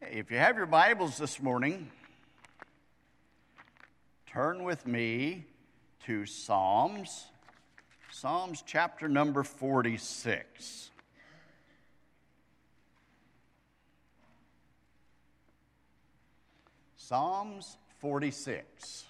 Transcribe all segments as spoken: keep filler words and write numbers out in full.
If you have your Bibles this morning, turn with me to Psalms, Psalms chapter number forty-six. Psalms forty-six.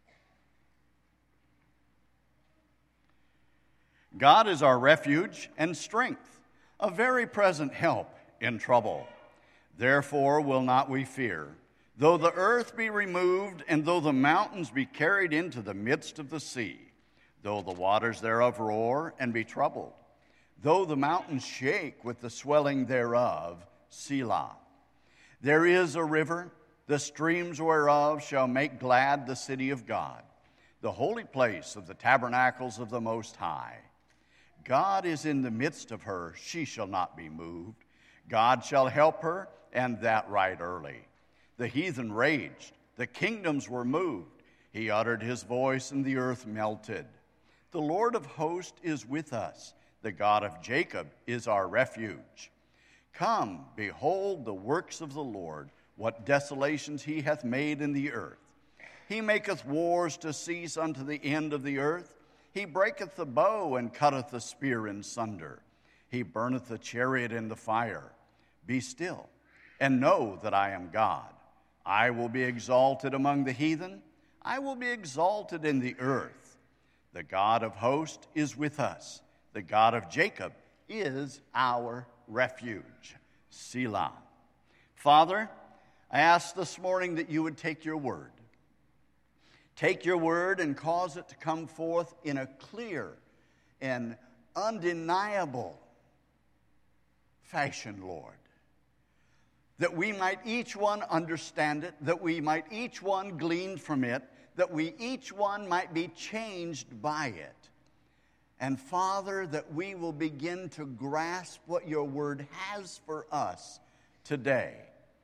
God is our refuge and strength, a very present help in trouble. Therefore will not we fear, though the earth be removed, and though the mountains be carried into the midst of the sea, though the waters thereof roar and be troubled, though the mountains shake with the swelling thereof, Selah. There is a river, the streams whereof shall make glad the city of God, the holy place of the tabernacles of the Most High. God is in the midst of her, she shall not be moved. God shall help her, and that right early. The heathen raged, the kingdoms were moved. He uttered his voice, and the earth melted. The Lord of hosts is with us. The God of Jacob is our refuge. Come, behold the works of the Lord, what desolations he hath made in the earth. He maketh wars to cease unto the end of the earth. He breaketh the bow and cutteth the spear in sunder. He burneth the chariot in the fire. Be still, and know that I am God. I will be exalted among the heathen. I will be exalted in the earth. The God of hosts is with us. The God of Jacob is our refuge. Selah. Father, I ask this morning that you would take your word. Take your word and cause it to come forth in a clear and undeniable fashion, Lord. That we might each one understand it, that we might each one glean from it, that we each one might be changed by it. And Father, that we will begin to grasp what your word has for us today.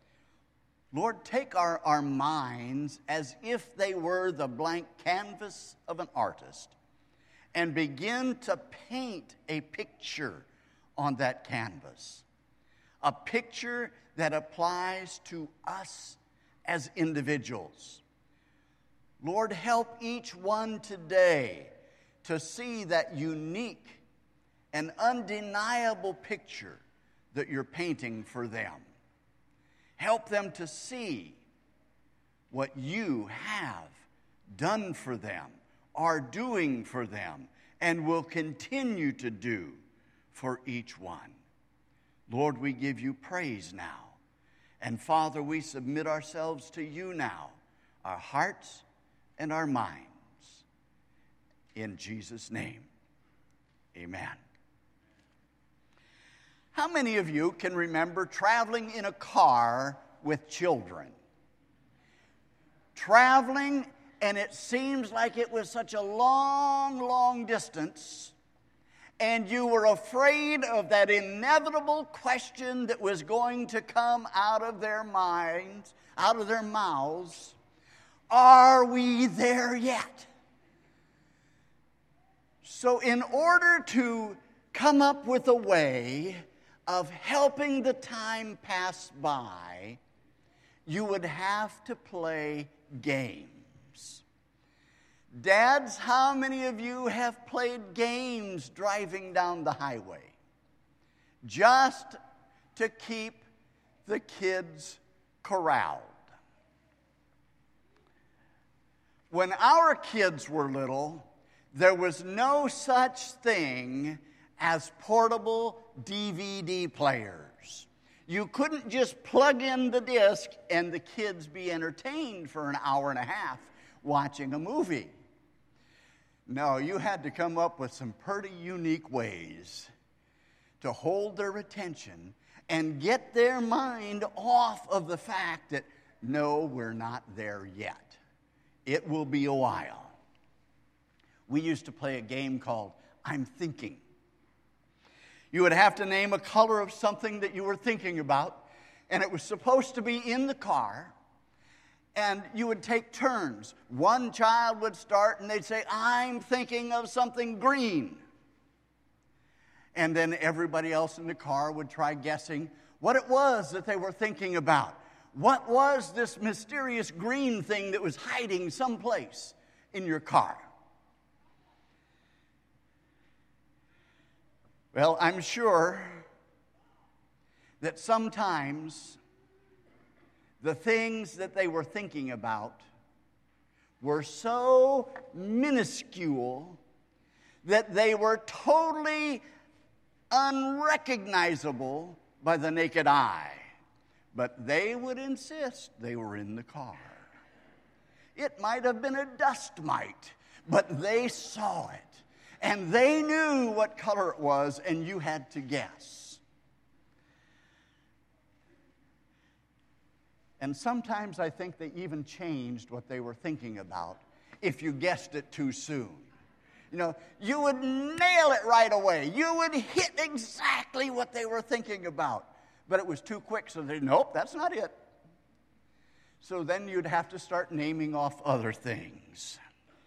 Lord, take our, our minds as if they were the blank canvas of an artist and begin to paint a picture on that canvas. A picture that applies to us as individuals. Lord, help each one today to see that unique and undeniable picture that you're painting for them. Help them to see what you have done for them, are doing for them, and will continue to do for each one. Lord, we give you praise now. And Father, we submit ourselves to you now, our hearts and our minds. In Jesus' name, amen. How many of you can remember traveling in a car with children? Traveling, and it seems like it was such a long, long distance, and you were afraid of that inevitable question that was going to come out of their minds, out of their mouths. Are we there yet? So in order to come up with a way of helping the time pass by, you would have to play games. Dads, how many of you have played games driving down the highway? Just to keep the kids corralled. When our kids were little, there was no such thing as portable D V D players. You couldn't just plug in the disc and the kids be entertained for an hour and a half watching a movie. No, you had to come up with some pretty unique ways to hold their attention and get their mind off of the fact that, no, we're not there yet. It will be a while. We used to play a game called I'm Thinking. You would have to name a color of something that you were thinking about, and it was supposed to be in the car, and you would take turns. One child would start, and they'd say, I'm thinking of something green. And then everybody else in the car would try guessing what it was that they were thinking about. What was this mysterious green thing that was hiding someplace in your car? Well, I'm sure that sometimes the things that they were thinking about were so minuscule that they were totally unrecognizable by the naked eye. But they would insist they were in the car. It might have been a dust mite, but they saw it. And they knew what color it was, and you had to guess. And sometimes I think they even changed what they were thinking about if you guessed it too soon. You know, you would nail it right away. You would hit exactly what they were thinking about. But it was too quick, so they, nope, that's not it. So then you'd have to start naming off other things.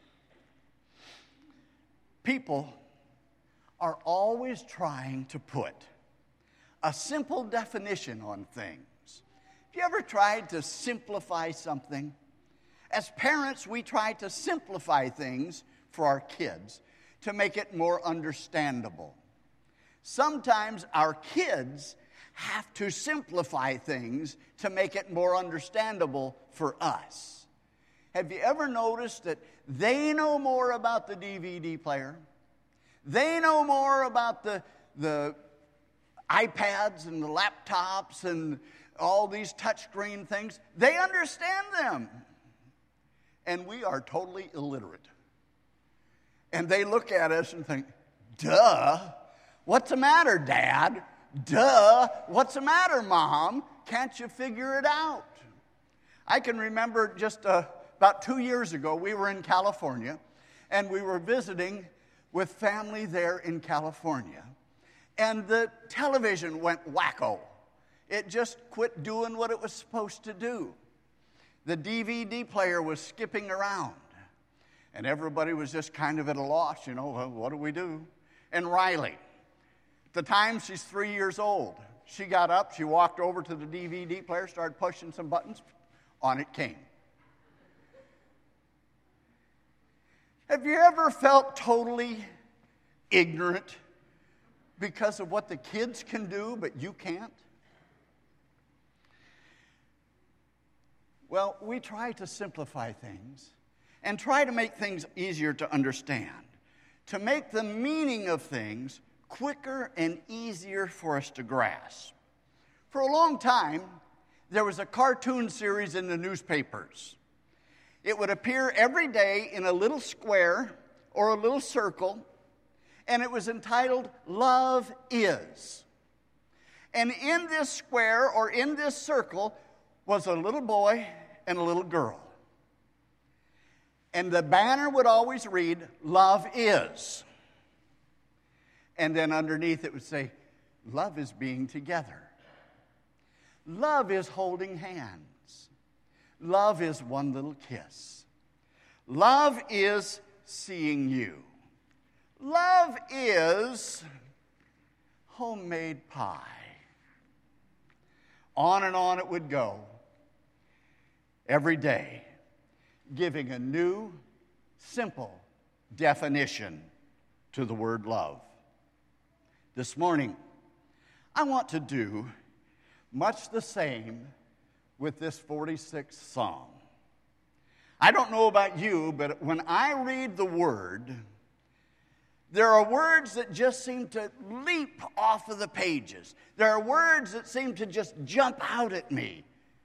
People are always trying to put a simple definition on things. Have you ever tried to simplify something? As parents, we try to simplify things for our kids to make it more understandable. Sometimes our kids have to simplify things to make it more understandable for us. Have you ever noticed that they know more about the D V D player? They know more about the, the iPads and the laptops and all these touchscreen things. They understand them. And we are totally illiterate. And they look at us and think, duh, what's the matter, Dad? Duh, what's the matter, Mom? Can't you figure it out? I can remember just uh, about two years ago, we were in California, and we were visiting with family there in California. And the television went wacko. It just quit doing what it was supposed to do. The D V D player was skipping around. And everybody was just kind of at a loss, you know, well, what do we do? And Riley, at the time she's three years old, she got up, she walked over to the D V D player, started pushing some buttons, on it came. Have you ever felt totally ignorant because of what the kids can do, but you can't? Well, we try to simplify things and try to make things easier to understand, to make the meaning of things quicker and easier for us to grasp. For a long time, there was a cartoon series in the newspapers. It would appear every day in a little square or a little circle, and it was entitled, Love Is. And in this square or in this circle was a little boy and a little girl. And the banner would always read, Love Is. And then underneath it would say, love is being together. Love is holding hands. Love is one little kiss. Love is seeing you. Love is homemade pie. On and on it would go every day, giving a new, simple definition to the word love. This morning, I want to do much the same with this forty-sixth Psalm. I don't know about you, but when I read the word, there are words that just seem to leap off of the pages. There are words that seem to just jump out at me.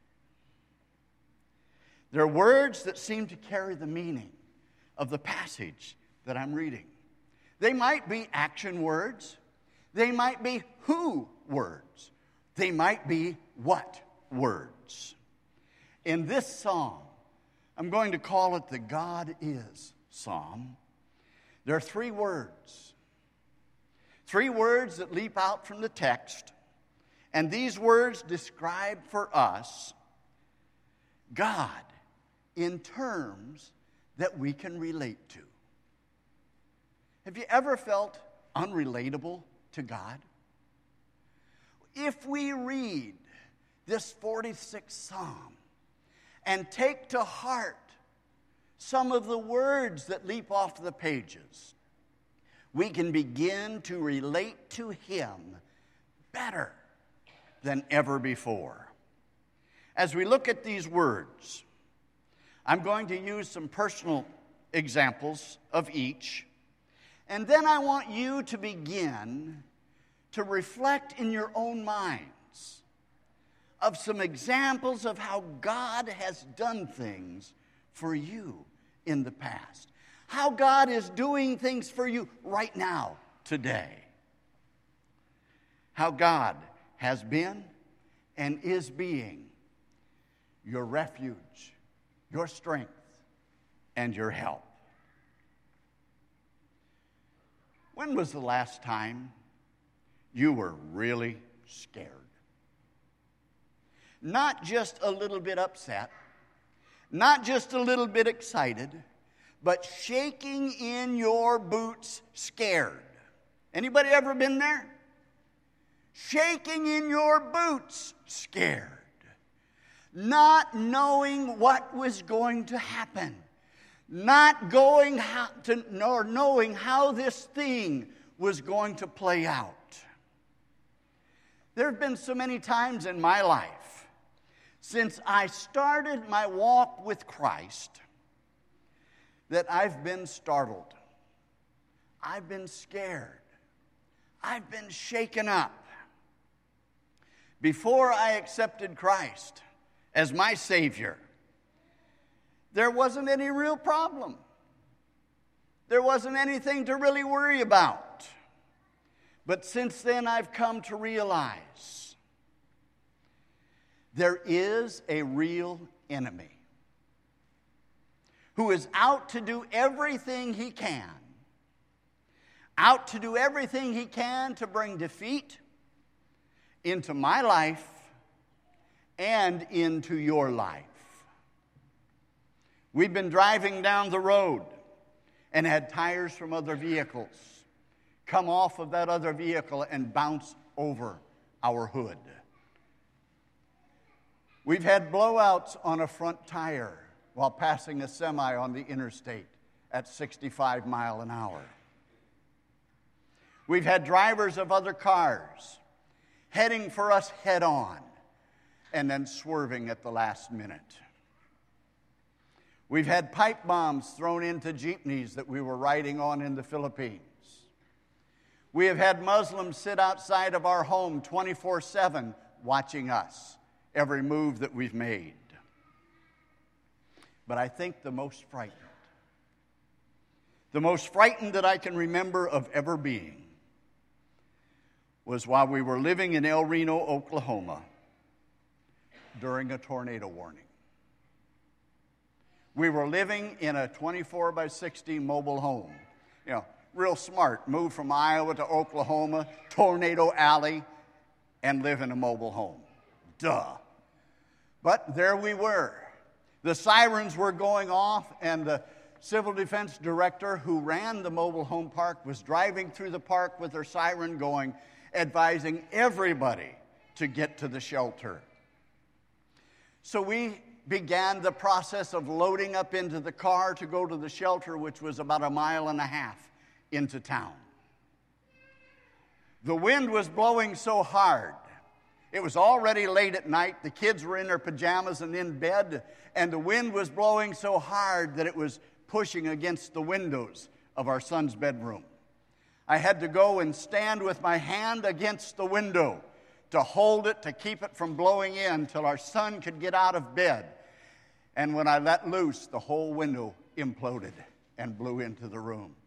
There are words that seem to carry the meaning of the passage that I'm reading. They might be action words. They might be who words. They might be what words. In this psalm, I'm going to call it the God Is Psalm. There are three words. Three words that leap out from the text. And these words describe for us God in terms that we can relate to. Have you ever felt unrelatable to God? If we read this forty-sixth Psalm and take to heart some of the words that leap off the pages, we can begin to relate to Him better than ever before. As we look at these words, I'm going to use some personal examples of each, and then I want you to begin to reflect in your own minds of some examples of how God has done things for you in the past. How God is doing things for you right now, today. How God has been and is being your refuge, your strength, and your help. When was the last time you were really scared? Not just a little bit upset, not just a little bit excited, but shaking in your boots scared. Anybody ever been there? Shaking in your boots scared. Not knowing what was going to happen. Not going how to, nor knowing how this thing was going to play out. There have been so many times in my life since I started my walk with Christ that I've been startled. I've been scared. I've been shaken up. Before I accepted Christ as my Savior, there wasn't any real problem. There wasn't anything to really worry about. But since then, I've come to realize there is a real enemy who is out to do everything he can, out to do everything he can to bring defeat into my life and into your life. We've been driving down the road and had tires from other vehicles come off of that other vehicle and bounce over our hood. We've had blowouts on a front tire while passing a semi on the interstate at sixty-five miles an hour. We've had drivers of other cars heading for us head on and then swerving at the last minute. We've had pipe bombs thrown into jeepneys that we were riding on in the Philippines. We have had Muslims sit outside of our home twenty-four seven watching us, every move that we've made. But I think the most frightened, the most frightened that I can remember of ever being was while we were living in El Reno, Oklahoma, during a tornado warning. We were living in a twenty-four by sixty mobile home. You know, real smart. Moved from Iowa to Oklahoma, Tornado Alley, and live in a mobile home. Duh. But there we were. The sirens were going off, and the civil defense director who ran the mobile home park was driving through the park with her siren going, advising everybody to get to the shelter. So we began the process of loading up into the car to go to the shelter, which was about a mile and a half into town. The wind was blowing so hard. It was already late at night. The kids were in their pajamas and in bed, and the wind was blowing so hard that it was pushing against the windows of our son's bedroom. I had to go and stand with my hand against the window to hold it, to keep it from blowing in till our son could get out of bed. And when I let loose, the whole window imploded and blew into the room.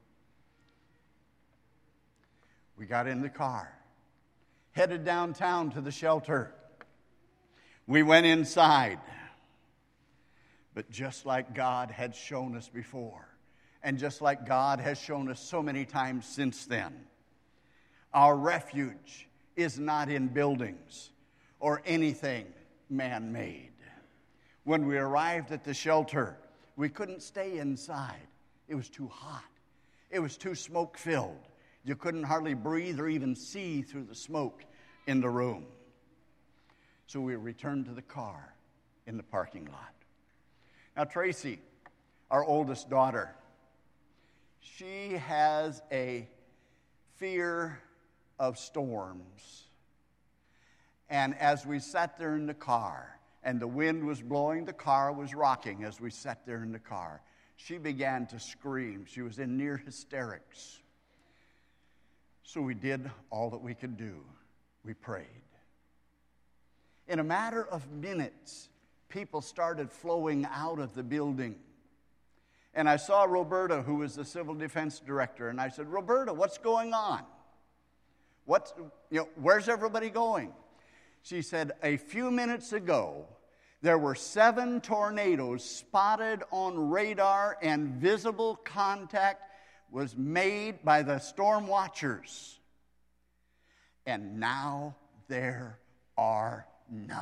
We got in the car, headed downtown to the shelter. We went inside. But just like God had shown us before, and just like God has shown us so many times since then, our refuge is not in buildings or anything man-made. When we arrived at the shelter, we couldn't stay inside. It was too hot. It was too smoke-filled. You couldn't hardly breathe or even see through the smoke in the room. So we returned to the car in the parking lot. Now, Tracy, our oldest daughter, she has a fear of storms. And as we sat there in the car, and the wind was blowing, the car was rocking as we sat there in the car, she began to scream. She was in near hysterics. So we did all that we could do. We prayed. In a matter of minutes, people started flowing out of the building. And I saw Roberta, who was the civil defense director, and I said, Roberta, what's going on? What's, you know, where's everybody going? She said, a few minutes ago, there were seven tornadoes spotted on radar, and visible contact was made by the storm watchers. And now there are none.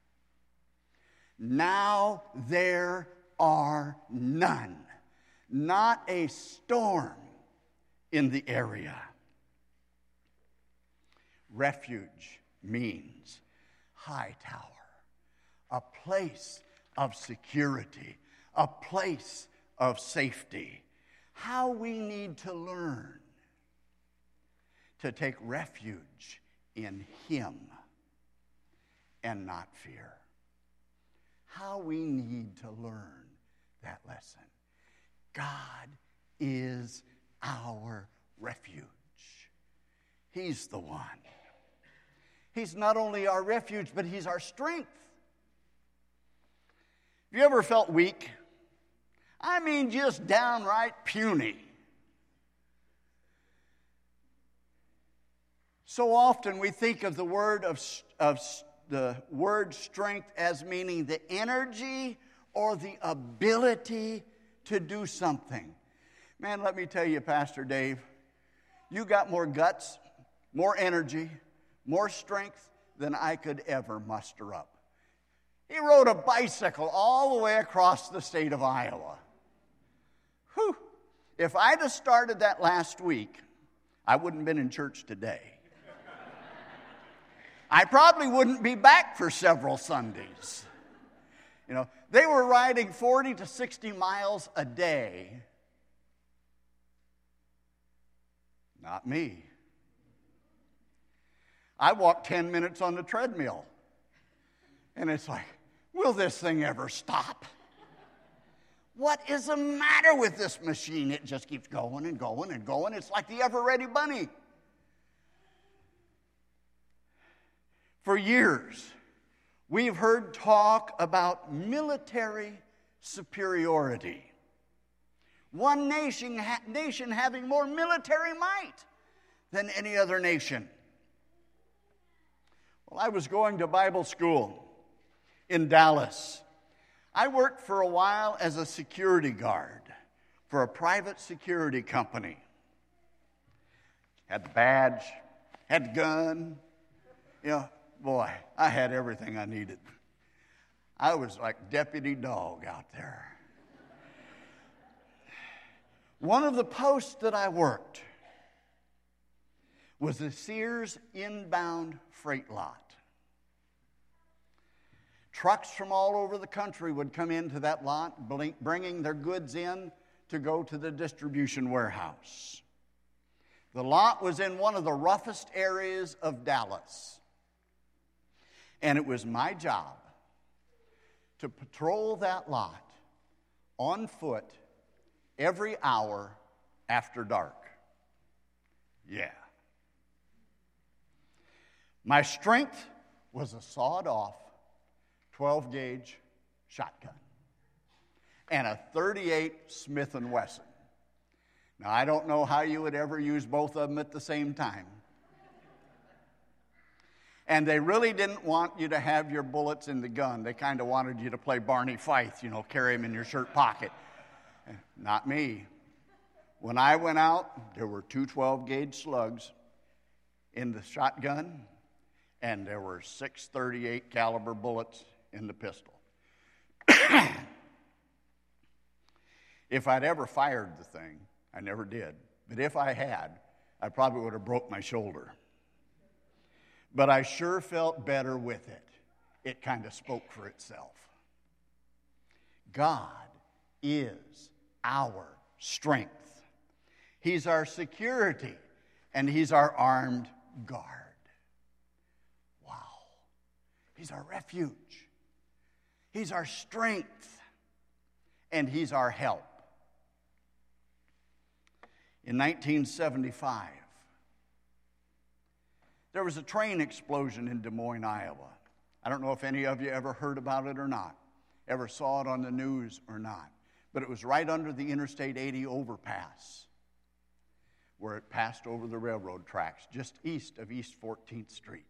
Now there are none. Not a storm in the area. Refuge means high tower, a place of security, a place of safety. How we need to learn to take refuge in Him and not fear. How we need to learn that lesson. God is our refuge. He's the one. He's not only our refuge, but He's our strength. Have you ever felt weak? I mean, just downright puny. So often we think of the word of, of the word strength as meaning the energy or the ability to do something. Man, let me tell you, Pastor Dave, you got more guts, more energy, more strength than I could ever muster up. He rode a bicycle all the way across the state of Iowa. Whew. If I'd have started that last week, I wouldn't have been in church today. I probably wouldn't be back for several Sundays. You know, they were riding forty to sixty miles a day. Not me. I walked ten minutes on the treadmill. And it's like, will this thing ever stop? What is the matter with this machine? It just keeps going and going and going. It's like the ever-ready bunny. For years, we've heard talk about military superiority. One nation, ha- nation having more military might than any other nation. Well, I was going to Bible school in Dallas. I worked for a while as a security guard for a private security company. Had the badge, had the gun. You know, boy, I had everything I needed. I was like deputy dog out there. One of the posts that I worked was the Sears inbound freight lot. Trucks from all over the country would come into that lot, bringing their goods in to go to the distribution warehouse. The lot was in one of the roughest areas of Dallas. And it was my job to patrol that lot on foot every hour after dark. Yeah. My strength was a sawed-off twelve gauge shotgun and a thirty-eight Smith and Wesson. Now, I don't know how you would ever use both of them at the same time. And they really didn't want you to have your bullets in the gun. They kind of wanted you to play Barney Fife, you know, carry them in your shirt pocket. Not me. When I went out, there were two twelve gauge slugs in the shotgun, and there were six thirty-eight caliber bullets in the pistol. If I'd ever fired the thing, I never did, but if I had, I probably would have broke my shoulder. But I sure felt better with it. it kind of spoke for itself. God is our strength. He's our security, and He's our armed guard. Wow. He's our refuge. He's our strength, and He's our help. In nineteen seventy-five, there was a train explosion in Des Moines, Iowa. I don't know if any of you ever heard about it or not, ever saw it on the news or not, but it was right under the Interstate eighty overpass where it passed over the railroad tracks just east of East fourteenth Street.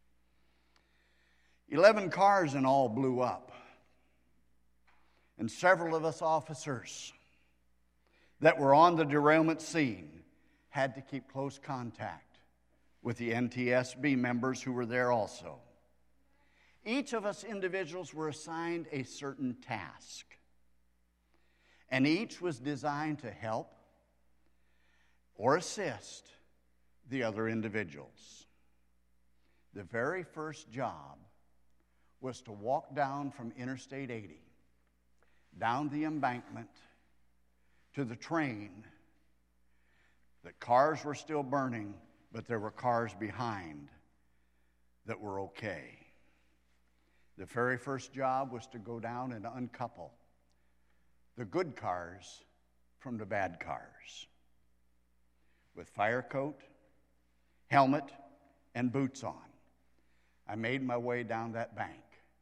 Eleven cars in all blew up, and several of us officers that were on the derailment scene had to keep close contact with the N T S B members who were there also. Each of us individuals were assigned a certain task, and each was designed to help or assist the other individuals. The very first job was to walk down from Interstate eighty, down the embankment to the train. The cars were still burning, but there were cars behind that were okay. The very first job was to go down and uncouple the good cars from the bad cars. With fire coat, helmet, and boots on, I made my way down that bank,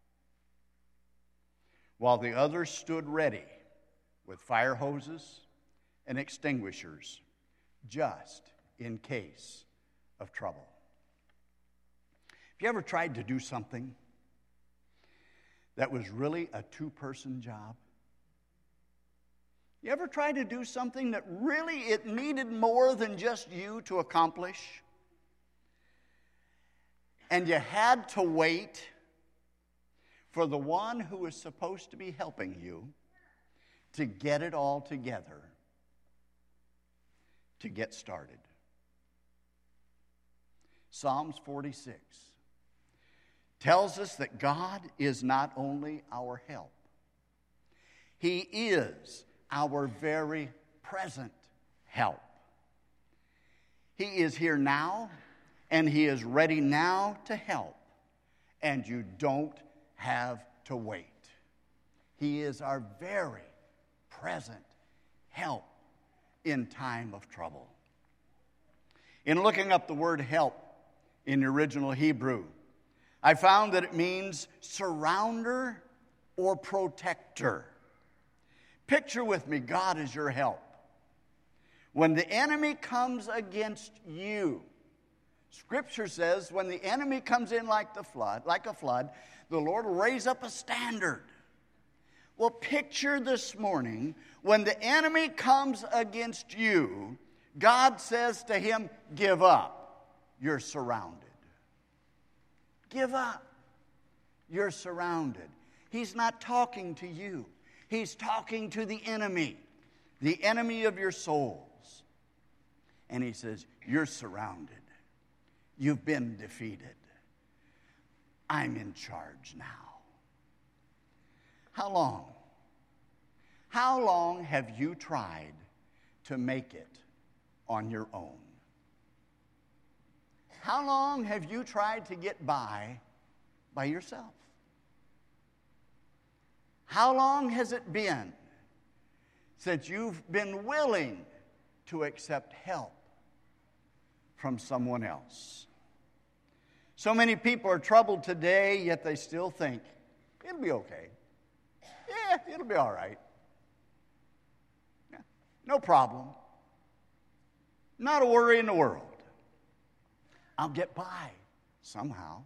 while the others stood ready with fire hoses and extinguishers just in case of trouble. Have you ever tried to do something that was really a two-person job? You ever tried to do something that really it needed more than just you to accomplish? And you had to wait for the one who was supposed to be helping you to get it all together, to get started. Psalms forty-six tells us that God is not only our help, He is our very present help. He is here now, and He is ready now to help, and you don't have to wait. He is our very present help in time of trouble. In looking up the word help in the original Hebrew, I found that it means surrounder or protector. Picture with me, God is your help. When the enemy comes against you, Scripture says when the enemy comes in like the flood, like a flood, the Lord will raise up a standard. Well, picture this morning, when the enemy comes against you, God says to him, give up. You're surrounded. Give up. You're surrounded. He's not talking to you. He's talking to the enemy, the enemy of your souls. And he says, you're surrounded. You've been defeated. I'm in charge now. How long? How long have you tried to make it on your own? How long have you tried to get by by yourself? How long has it been since you've been willing to accept help from someone else? So many people are troubled today, yet they still think, it'll be okay. Yeah, it'll be all right. Yeah, no problem. Not a worry in the world. I'll get by somehow.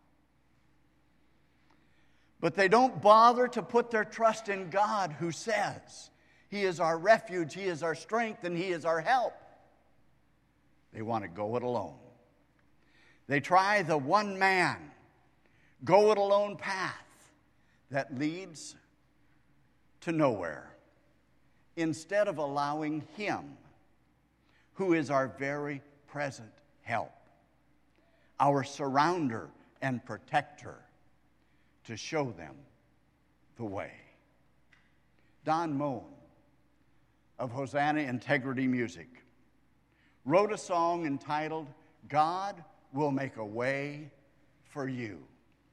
But they don't bother to put their trust in God, who says He is our refuge, He is our strength, and He is our help. They want to go it alone. They try the one man, go it alone path that leads to nowhere, instead of allowing Him, who is our very present help, our surrounder and protector, to show them the way. Don Moen of Hosanna Integrity Music wrote a song entitled, "God Will Make a Way for You."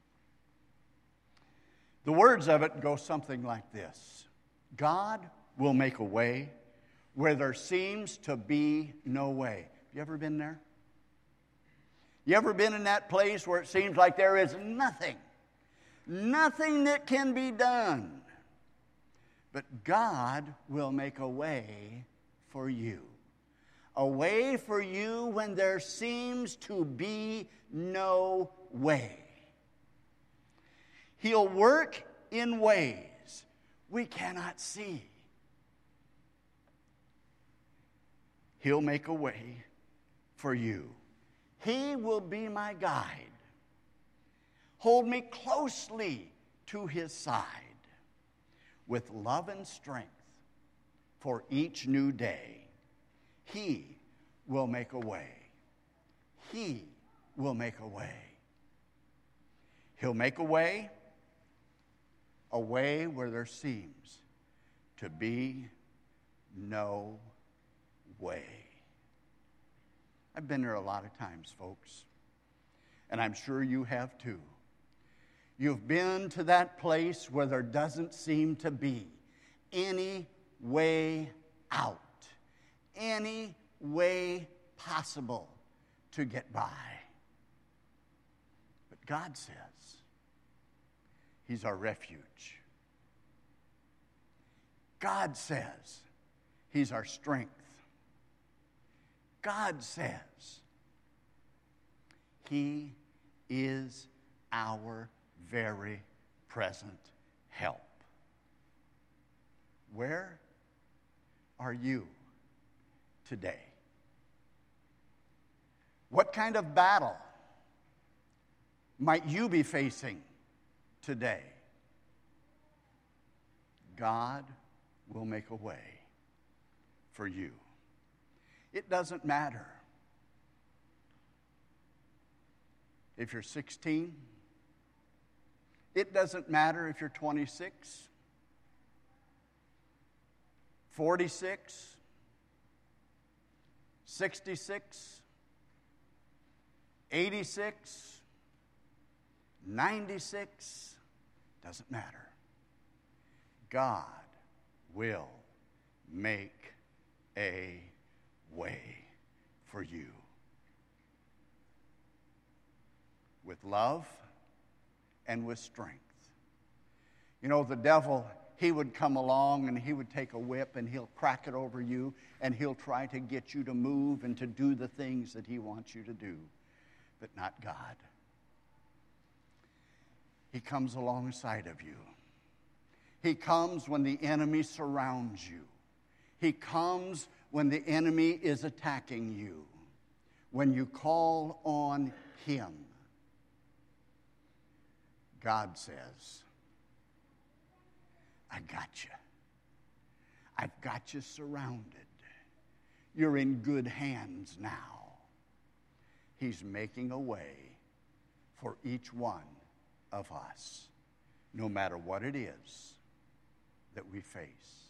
The words of it go something like this: God will make a way where there seems to be no way. You ever been there? You ever been in that place where it seems like there is nothing, nothing that can be done? But God will make a way for you. A way for you when there seems to be no way. He'll work in ways we cannot see. He'll make a way for you. He will be my guide. Hold me closely to His side with love and strength for each new day. He will make a way. He will make a way. He'll make a way, a way where there seems to be no way. I've been there a lot of times, folks, and I'm sure you have too. You've been to that place where there doesn't seem to be any way out, any way possible to get by. But God says He's our refuge. God says He's our strength. God says He is our very present help. Where are you today? What kind of battle might you be facing today? God will make a way for you. It doesn't matter if you're sixteen. It doesn't matter if you're twenty-six, forty-six, sixty-six, eighty-six, ninety-six. Doesn't matter. God will make a way for you. With love and with strength. You know, the devil, he would come along and he would take a whip and he'll crack it over you and he'll try to get you to move and to do the things that he wants you to do, but not God. He comes alongside of you. He comes when the enemy surrounds you. He comes when the enemy is attacking you. When you call on Him, God says, I got you. I've got you surrounded. You're in good hands now. He's making a way for each one of us, no matter what it is that we face.